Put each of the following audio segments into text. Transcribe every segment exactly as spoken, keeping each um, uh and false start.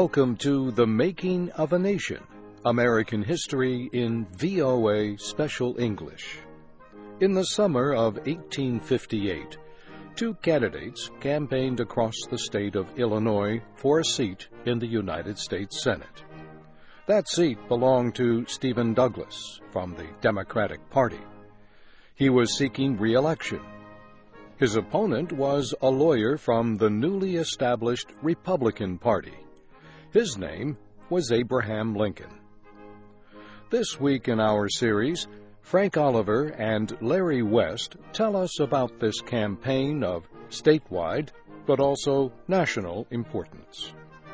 Welcome to The Making of a Nation, American History in V O A Special English. In the summer of eighteen fifty-eight, two candidates campaigned across the state of Illinois for a seat in the United States Senate. That seat belonged to Stephen Douglas from the Democratic Party. He was seeking re-election. His opponent was a lawyer from the newly established Republican Party. His name was Abraham Lincoln. This week in our series, Frank Oliver and Larry West tell us about this campaign of statewide but also national importance.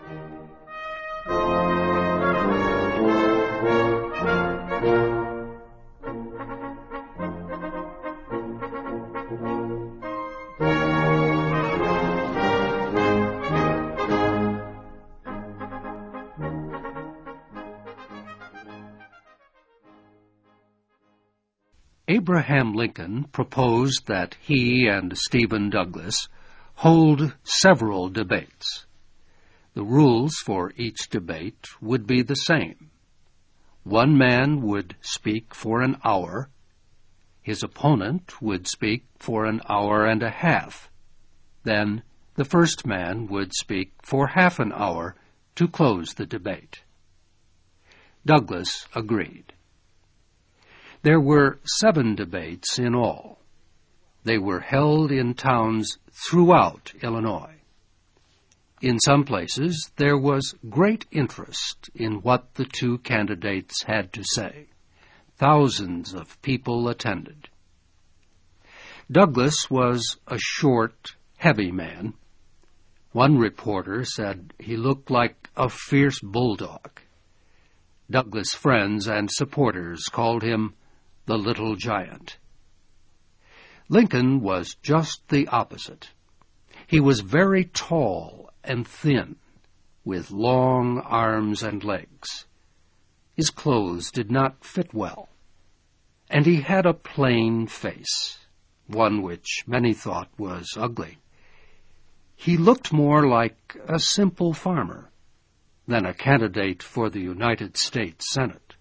Abraham Lincoln proposed that he and Stephen Douglas hold several debates. The rules for each debate would be the same. One man would speak for an hour. His opponent would speak for an hour and a half. Then the first man would speak for half an hour to close the debate. Douglas agreed. There were seven debates in all. They were held in towns throughout Illinois. In some places, there was great interest in what the two candidates had to say. Thousands of people attended. Douglas was a short, heavy man. One reporter said he looked like a fierce bulldog. Douglas' friends and supporters called him the Little Giant. Lincoln was just the opposite. He was very tall and thin, with long arms and legs. His clothes did not fit well, and he had a plain face, one which many thought was ugly. He looked more like a simple farmer than a candidate for the United States Senate.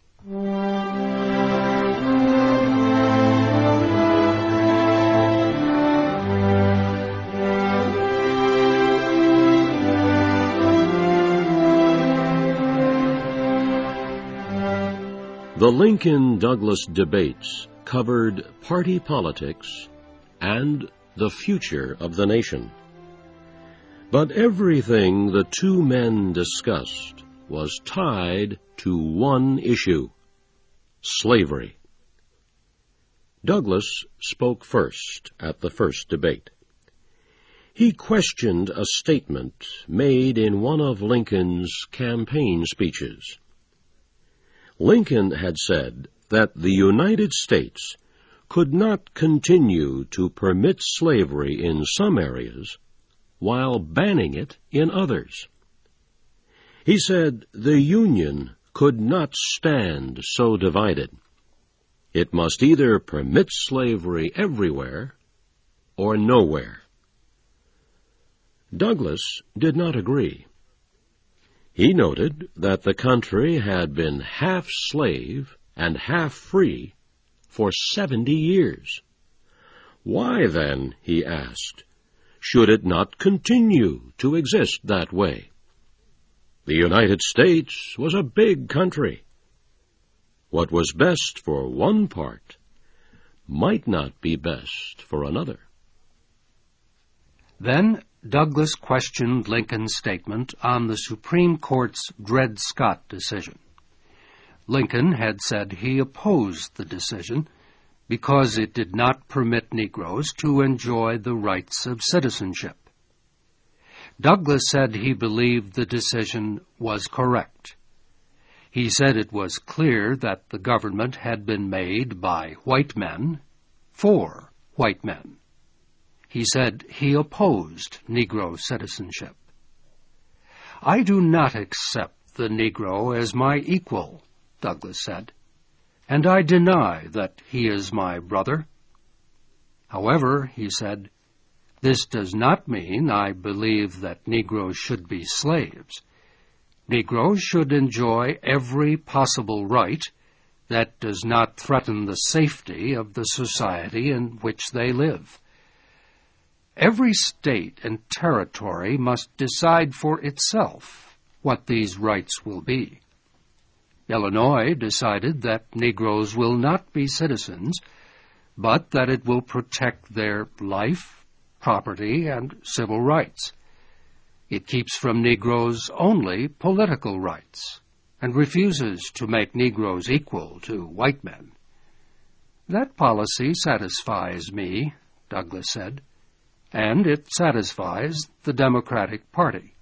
The Lincoln-Douglas debates covered party politics and the future of the nation. But everything the two men discussed was tied to one issue: slavery. Douglas spoke first at the first debate. He questioned a statement made in one of Lincoln's campaign speeches. Lincoln had said that the United States could not continue to permit slavery in some areas while banning it in others. He said the Union could not stand so divided. It must either permit slavery everywhere or nowhere. Douglas did not agree. He noted that the country had been half slave and half free for seventy years. Why, then, he asked, should it not continue to exist that way? The United States was a big country. What was best for one part might not be best for another. Then Douglas questioned Lincoln's statement on the Supreme Court's Dred Scott decision. Lincoln had said he opposed the decision because it did not permit Negroes to enjoy the rights of citizenship. Douglas said he believed the decision was correct. He said it was clear that the government had been made by white men for white men. He said he opposed Negro citizenship. I do not accept the Negro as my equal, Douglas said, and I deny that he is my brother. However, he said, this does not mean I believe that Negroes should be slaves. Negroes should enjoy every possible right that does not threaten the safety of the society in which they live. Every state and territory must decide for itself what these rights will be. Illinois decided that Negroes will not be citizens, but that it will protect their life, property, and civil rights. It keeps from Negroes only political rights, and refuses to make Negroes equal to white men. That policy satisfies me, Douglas said, and it satisfies the Democratic Party.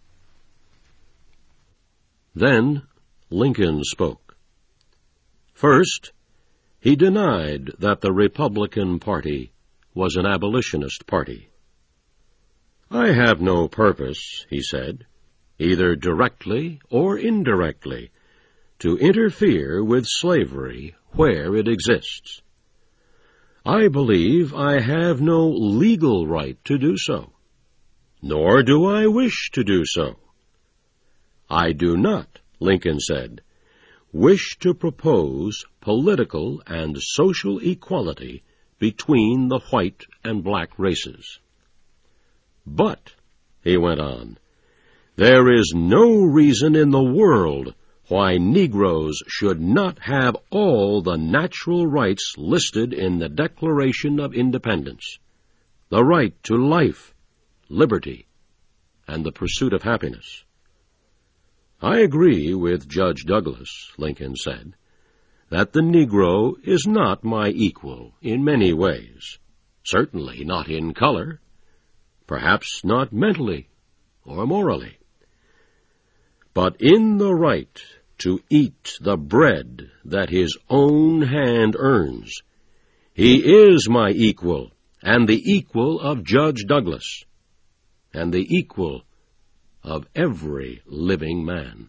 Then Lincoln spoke. First, he denied that the Republican Party was an abolitionist party. I have no purpose, he said, either directly or indirectly, to interfere with slavery where it exists. I believe I have no legal right to do so, nor do I wish to do so. I do not, Lincoln said, wish to propose political and social equality between the white and black races. But, he went on, there is no reason in the world why Negroes should not have all the natural rights listed in the Declaration of Independence, the right to life, liberty, and the pursuit of happiness. I agree with Judge Douglas, Lincoln said, that the Negro is not my equal in many ways, certainly not in color, perhaps not mentally or morally. But in the right to eat the bread that his own hand earns, he is my equal, and the equal of Judge Douglas, and the equal of every living man.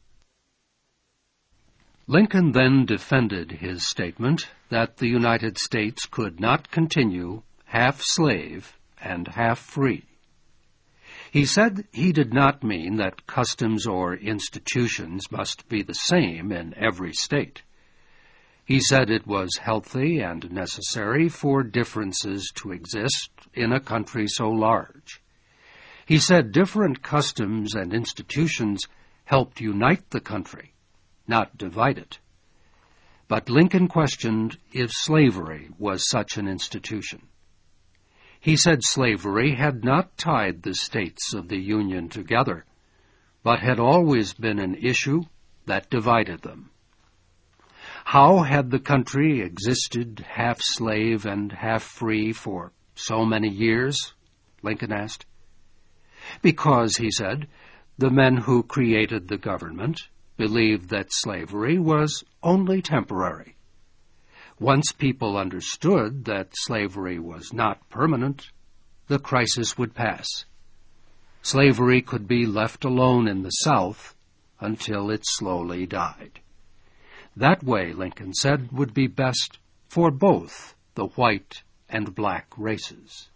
Lincoln then defended his statement that the United States could not continue half slave and half free. He said he did not mean that customs or institutions must be the same in every state. He said it was healthy and necessary for differences to exist in a country so large. He said different customs and institutions helped unite the country, not divide it. But Lincoln questioned if slavery was such an institution. He said slavery had not tied the states of the Union together, but had always been an issue that divided them. How had the country existed half slave and half free for so many years? Lincoln asked. Because, he said, the men who created the government believed that slavery was only temporary. Once people understood that slavery was not permanent, the crisis would pass. Slavery could be left alone in the South until it slowly died. That way, Lincoln said, would be best for both the white and black races.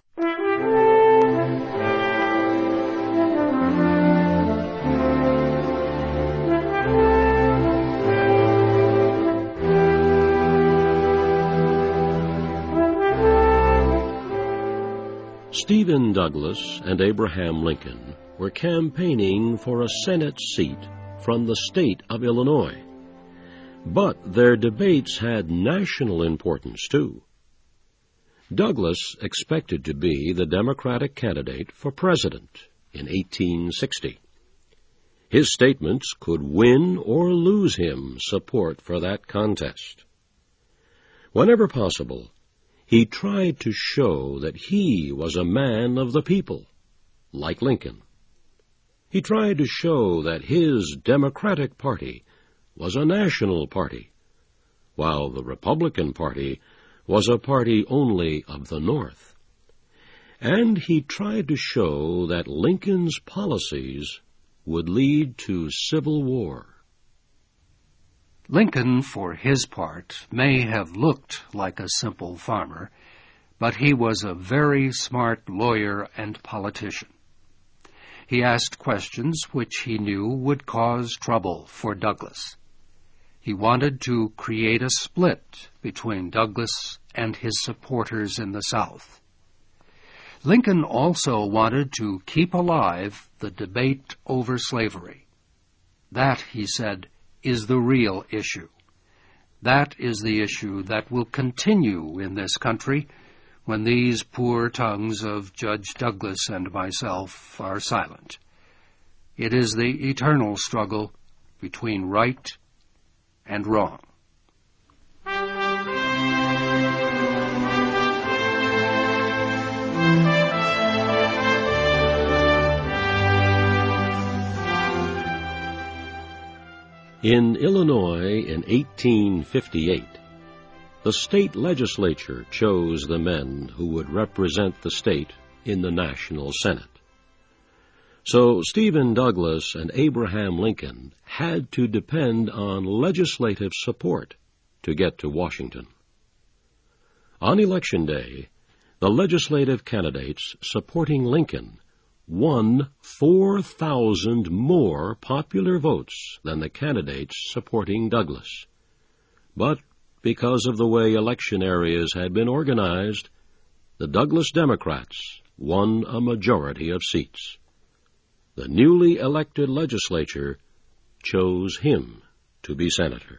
Stephen Douglas and Abraham Lincoln were campaigning for a Senate seat from the state of Illinois. But their debates had national importance, too. Douglas expected to be the Democratic candidate for president in eighteen sixty. His statements could win or lose him support for that contest. Whenever possible, he tried to show that he was a man of the people, like Lincoln. He tried to show that his Democratic Party was a national party, while the Republican Party was a party only of the North. And he tried to show that Lincoln's policies would lead to civil war. Lincoln, for his part, may have looked like a simple farmer, but he was a very smart lawyer and politician. He asked questions which he knew would cause trouble for Douglas. He wanted to create a split between Douglas and his supporters in the South. Lincoln also wanted to keep alive the debate over slavery. That, he said, is the real issue. That is the issue that will continue in this country when these poor tongues of Judge Douglas and myself are silent. It is the eternal struggle between right and wrong. In Illinois in eighteen fifty-eight, the state legislature chose the men who would represent the state in the National Senate. So Stephen Douglas and Abraham Lincoln had to depend on legislative support to get to Washington. On Election Day, the legislative candidates supporting Lincoln won four thousand more popular votes than the candidates supporting Douglas. But because of the way election areas had been organized, the Douglas Democrats won a majority of seats. The newly elected legislature chose him to be senator.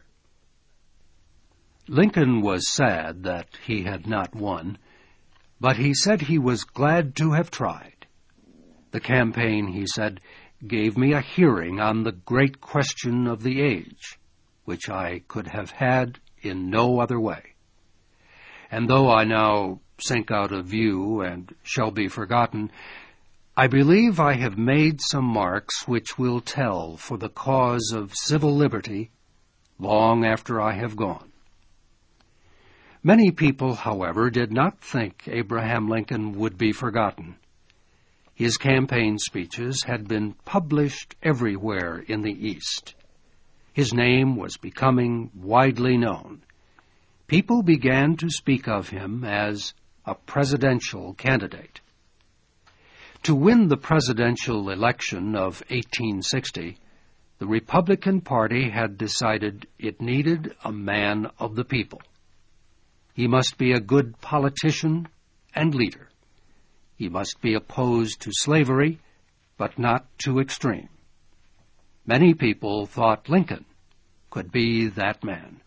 Lincoln was sad that he had not won, but he said he was glad to have tried. The campaign, he said, gave me a hearing on the great question of the age, which I could have had in no other way. And though I now sink out of view and shall be forgotten, I believe I have made some marks which will tell for the cause of civil liberty long after I have gone. Many people, however, did not think Abraham Lincoln would be forgotten. His campaign speeches had been published everywhere in the East. His name was becoming widely known. People began to speak of him as a presidential candidate. To win the presidential election of eighteen sixty, the Republican Party had decided it needed a man of the people. He must be a good politician and leader. He must be opposed to slavery, but not too extreme. Many people thought Lincoln could be that man.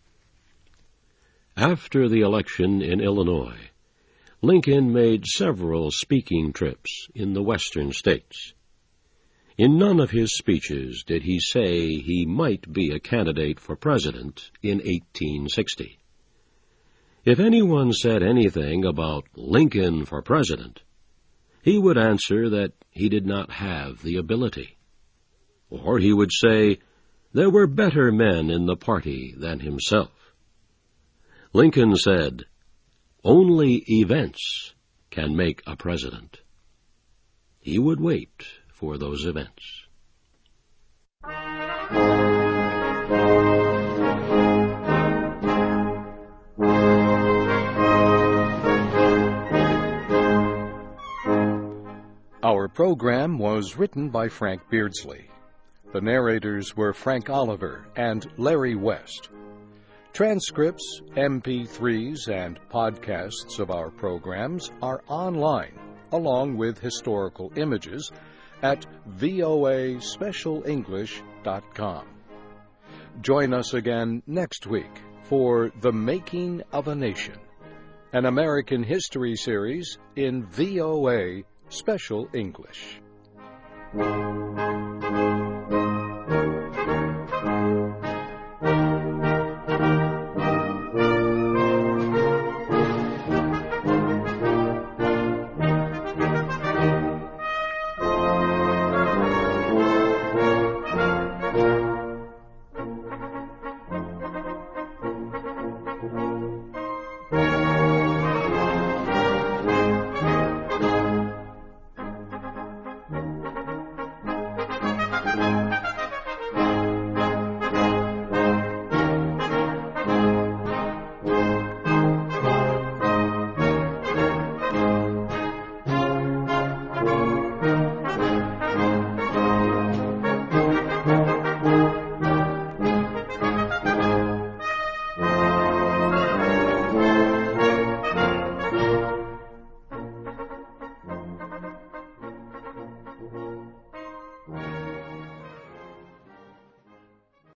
After the election in Illinois, Lincoln made several speaking trips in the western states. In none of his speeches did he say he might be a candidate for president in eighteen sixty. If anyone said anything about Lincoln for president, he would answer that he did not have the ability. Or he would say there were better men in the party than himself. Lincoln said, "Only events can make a president." He would wait for those events. Our program was written by Frank Beardsley. The narrators were Frank Oliver and Larry West. Transcripts, M P threes, and podcasts of our programs are online, along with historical images, at V O A special english dot com. Join us again next week for The Making of a Nation, an American history series in V O A Special English.